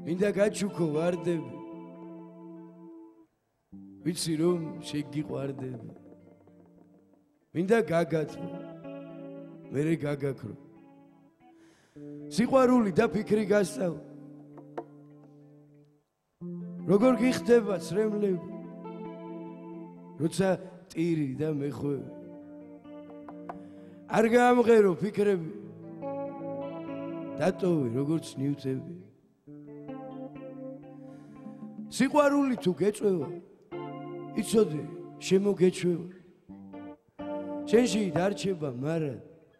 მინდა გაჩუქო ვარდები ვიცი რომ შეგიყვარდები მინდა გაგათმო მერე გაგაქრო სიყვარული და ფიქრი გასწავლ როგორ გიხდება ცრემლები როცა ტირი და მეხვევი არ გამღერო ფიქრები დატოვე როგორც ნივთები სიყვარული თუ გეწვევა იცოდე შემოგეჩვევა შენში დარჩება მარად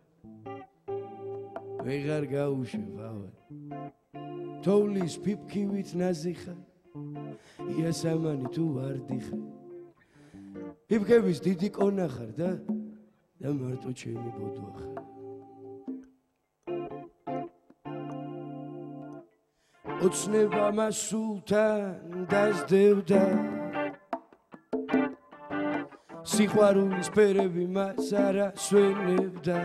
ვეღარ გაუშვებ ავად თოვლის ფიფქივით ნაზიხარ იასამანი თუ ვარდიხარ ფიფქების დიდი კონა ხარ და მარტო ჩემი ბოდვა ხარ ოცნება მასულთან დასდევდა სიყვარულის ფერები მას არ ასვენებდა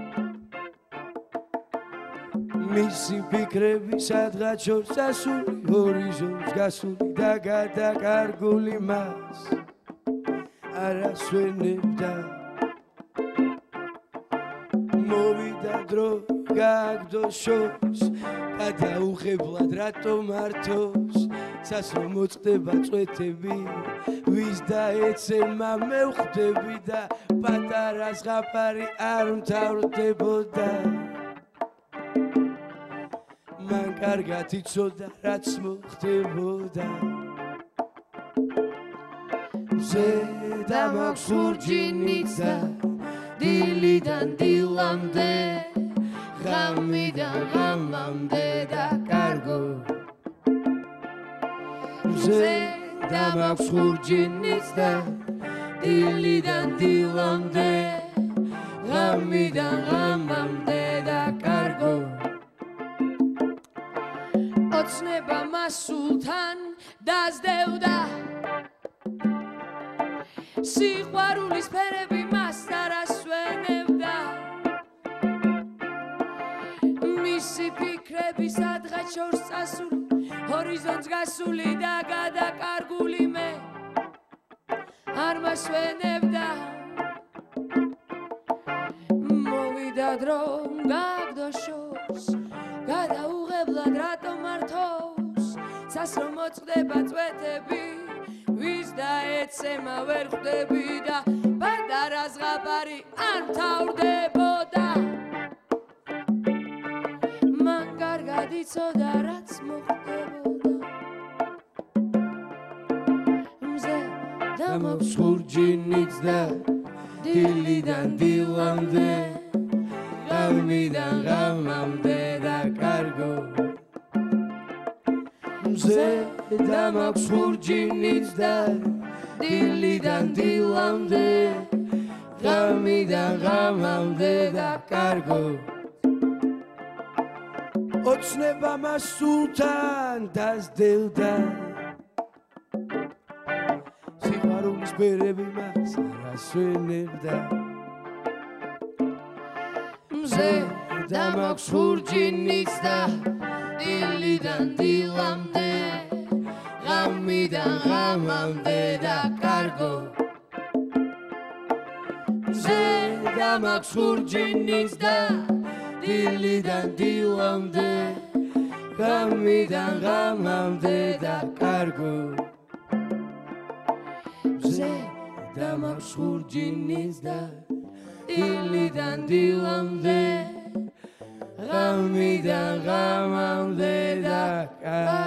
მისი ფიქრები სადღაც შორს წასული ჰორიზონტს გასული და გადაკარგული მას არ ასვენებდა მოვიდა დრო გაგდო შორს გადაუღებლად რატომ ართოს სასრო მოწყდება წვეთები ვის და ეცემა მევხვდები და პატარა ზღაპარი არ მთავრდებოდა მან კარგად იცოდა რაც მოხდებოდა ზედა მაქვს ხურჯინიც და დილიდან დილამდე ღამიდან ღამამდე და კარგო ზედა მაქვს ხურჯინიც და დილიდან დილამდე ღამიდან ღამამდე და კარგო ოცნება მასულთან დასდევდა სიყვარულის ფერები მას არ ასვენებდა მისი ფიქრები სადღაც შორს წასული ჰორიზონტს გასული და გადაკარგული მე არ მასვენებდა მოვიდა დრო გაგდო შორს გადაუღებლად რატომ ართოს სასრო მოწყდება წვეთები ვის და ეცემა ვერ ხვდები და პატარა ზღაპარი არ მთავრდებოდა მან კარგად იცოდა რაც მოხდებოდა მზე და მაქვს ხურჯინიც და დილიდან დილამდე ღამიდან ღამამდე და კარგო მზე და მაქვს ხურჯინიც და დილიდან დილამდე ღამიდან ღამამდე და კარგო ოცნება მასულთან დასდევდა სიყვარულის ფერები მას არ ასვენებდა მზე და მაქვს ხურჯინიც და დილიდან დილამდე ღამიდან ღამამდე და კარგო მზე და მაქვს ხურჯინიც და დილიდან დილამდე ღამიდან ღამამდე და კარგო მზე და მაქვს ხურჯინიც და დილიდან დილამდე ღამიდან ღამამდე და კარგო